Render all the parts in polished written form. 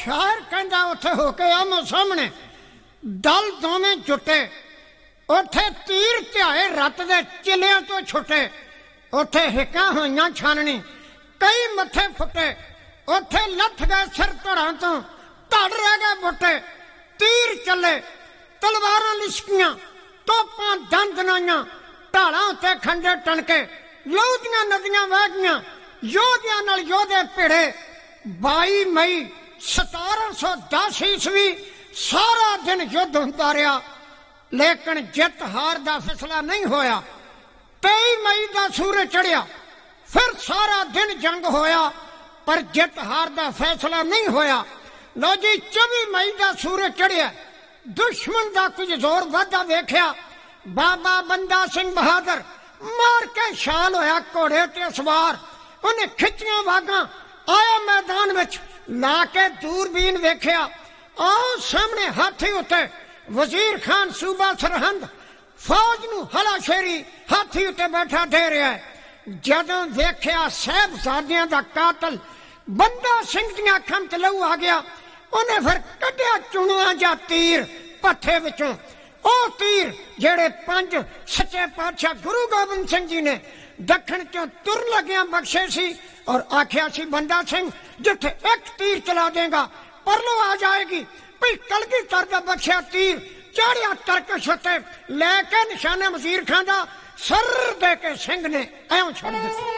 शायर कहता उत्थे होके आमो सामने दल दोवें जुटे, उत्थे तीर ध्याए रत दे चिलियां तो छुटे, उत्थे हिकां होइयां छाननी कई मत्थे फुटे, उत्थे लथ गए सिर धड़ां तो धड़ रह गए बुटे, तीर चले तलवारां लिशकियां तोपां दंद नाइयां, ढालां उत्ते खंडे टणके, लहू दियां नदियां वह गईयां, योधियां नाल योधे भिड़े। 22 मई 1710 ईस्वी सारा दिन युद्ध हुंदा रहा, लेकिन जित हार दा फैसला नहीं होया। 23 मई का सूरज चढ़िया, फिर सारा दिन जंग होया, पर जित हार दा फैसला नहीं होया। लो जी 24 मई का सूरज चढ़िया, दुश्मन का कुछ जोर वाधा वेख्या, बाबा बंदा सिंह बहादुर मार के शाल होया घोड़े ते सवार, उन्हें खिच्चियां वागां आया मैदान विच, ला के दूरबीन वेख्या, आओ सामने हाथी उत्ते वजीर खान सूबा सरहंद फौज नूं हलाशेरी हाथी उत्ते बैठा दे रहा है। जदों वेख्या साहिबजादियां दा कातल बंदा सिंह दी अखां च लहू आ गया, उन्हें फिर कढ़िया चुणुआ जा तीर पत्थे विचों, ओ तीर जेड़े 5 सच्चे पातशाह गुरु गोबिंद सिंह जी ने दखण चों तुर लग्या बख्शे सी, और आख्या सी बंदा सिंह जिथे एक तीर चला देगा परलो आ जाएगी। भई कलगीधर दा बख्शिया तीर चाड़िया तरकश उत्ते लेके निशाने वजीर खान दा सर दे के सिंह ने ऐं छड़ दिता।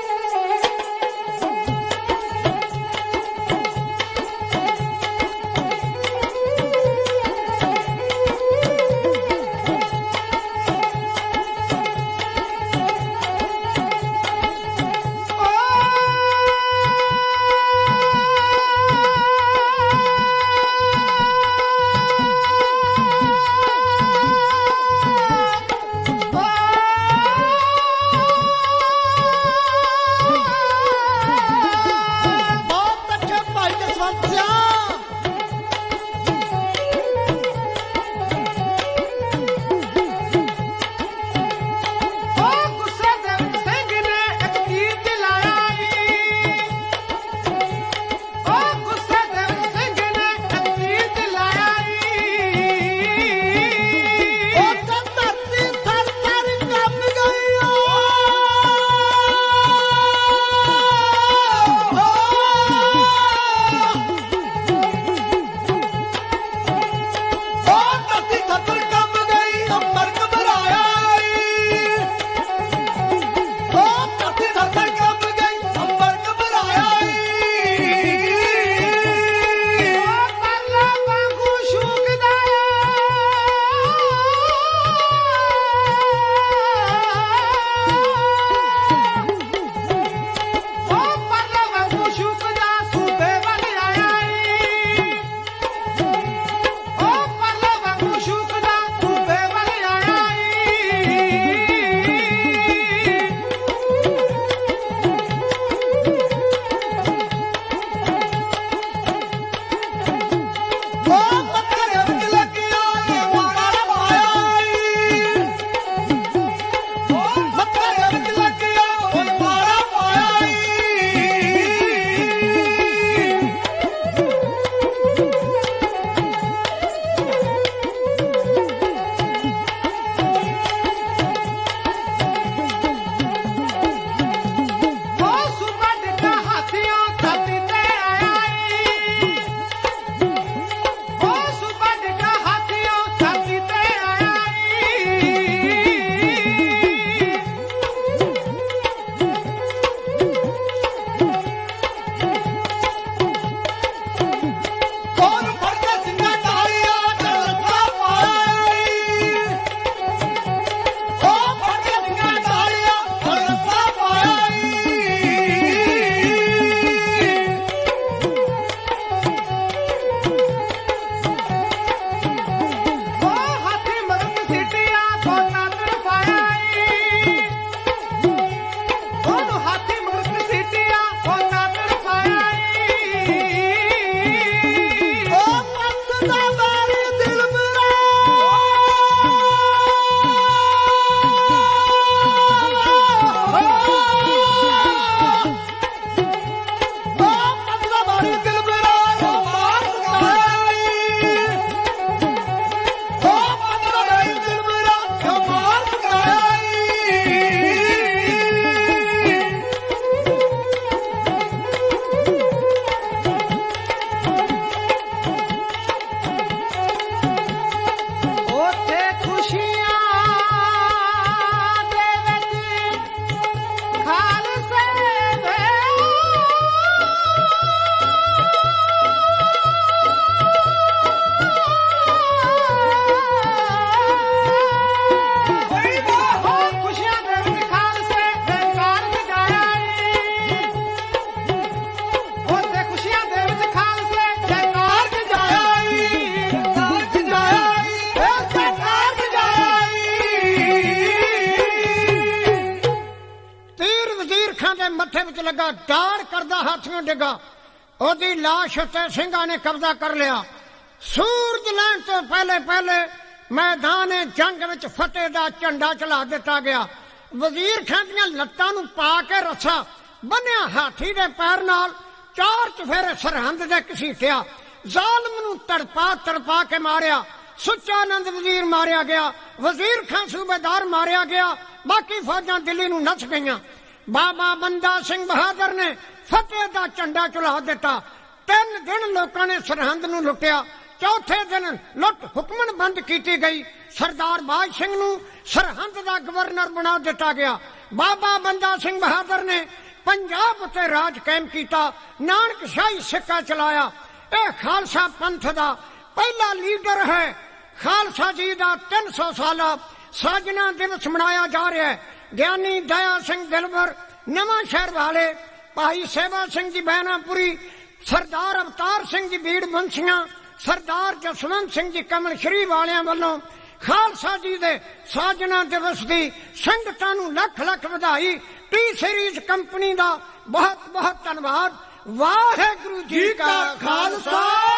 'ਚ ਲੱਗਾ, ਦਾੜ ਕਰਦਾ ਹੱਥੋਂ ਡਿੱਗਾ। ਉਹਦੀ ਲਾਸ਼ ਉੱਤੇ ਸਿੰਘਾਂ ਨੇ ਕਬਜ਼ਾ ਕਰ ਲਿਆ। ਸੂਰਜ ਲੈਣ ਤੋਂ ਪਹਿਲੇ ਪਹਿਲੇ ਮੈਦਾਨ ਜੰਗ ਵਿੱਚ ਫਤਿਹ ਦਾ ਝੰਡਾ ਚਲਾ ਦਿੱਤਾ ਗਿਆ। ਵਜ਼ੀਰ ਖਾਂ ਦੀਆਂ ਲੱਤਾਂ ਨੂੰ ਪਾ ਕੇ ਰੱਸਾ ਬੰਨਿਆ ਹਾਥੀ ਦੇ ਪੈਰ ਨਾਲ, 4 ਚੁਫੇਰੇ ਸਰਹੰਦ ਦੇ ਘਸੀਟਿਆ। ਜ਼ਾਲਮ ਨੂੰ ਤੜਪਾ ਤੜਪਾ ਕੇ ਮਾਰਿਆ। ਸੁੱਚਾ ਆਨੰਦ ਵਜ਼ੀਰ ਮਾਰਿਆ ਗਿਆ, ਵਜ਼ੀਰ ਖਾਂ ਸੂਬੇਦਾਰ ਮਾਰਿਆ ਗਿਆ, ਬਾਕੀ ਫੌਜਾਂ ਦਿੱਲੀ ਨੂੰ ਨੱਸ ਗਈਆਂ। ਬਾਬਾ ਬੰਦਾ ਸਿੰਘ ਬਹਾਦਰ ਨੇ ਫਤਿਹ ਦਾ ਝੰਡਾ ਚਲਾ ਦਿੱਤਾ। 3 ਦਿਨ ਲੋਕਾਂ ਨੇ ਸਰਹੰਦ ਨੂੰ ਲੁੱਟਿਆ। ਚੌਥੇ ਦਿਨ ਲੁੱਟ ਹੁਕਮਨ ਬੰਦ ਕੀਤੀ ਗਈ। ਸਰਦਾਰ ਬਾਜ ਸਿੰਘ ਨੂੰ ਸਰਹੰਦ ਦਾ ਗਵਰਨਰ ਬਣਾ ਦਿੱਤਾ ਗਿਆ। ਬਾਬਾ ਬੰਦਾ ਸਿੰਘ ਬਹਾਦਰ ਨੇ ਪੰਜਾਬ ਉੱਤੇ ਰਾਜ ਕਾਇਮ ਕੀਤਾ, ਨਾਨਕਸ਼ਾਹੀ ਸਿੱਕਾ ਚਲਾਇਆ। ਇਹ ਖਾਲਸਾ ਪੰਥ ਦਾ ਪਹਿਲਾ ਲੀਡਰ ਹੈ। ਖਾਲਸਾ ਜੀ ਦਾ 300 ਸਾਲਾ ਸਾਜਨਾ ਦਿਵਸ ਮਨਾਇਆ ਜਾ ਰਿਹਾ ਹੈ। ਗਿਆਨੀ ਦਇਆ ਸਿੰਘ ਦਿਲਬਰ ਨਵਾਂ ਸ਼ਹਿਰ ਵਾਲੇ, ਭਾਈ ਸੇਵਾ ਸਿੰਘ ਜੀ ਬੈਨਾਪੁਰੀ, ਸਰਦਾਰ ਅਵਤਾਰ ਸਿੰਘ ਜੀ ਬੀੜ ਬੰਸੀਆਂ, ਸਰਦਾਰ ਜਸਵੰਤ ਸਿੰਘ ਜੀ ਕਮਲ ਸ਼੍ਰੀ ਵਾਲਿਆਂ ਵੱਲੋਂ ਖਾਲਸਾ ਜੀ ਦੇ ਸਾਜਨਾ ਦਿਵਸ ਦੀ ਸੰਗਤਾਂ ਨੂੰ ਲੱਖ ਲੱਖ ਵਧਾਈ। ਟੀ ਸੀਰੀਜ਼ ਕੰਪਨੀ ਦਾ ਬਹੁਤ ਬਹੁਤ ਧੰਨਵਾਦ। ਵਾਹਿਗੁਰੂ ਜੀ ਕਾ ਖਾਲਸਾ।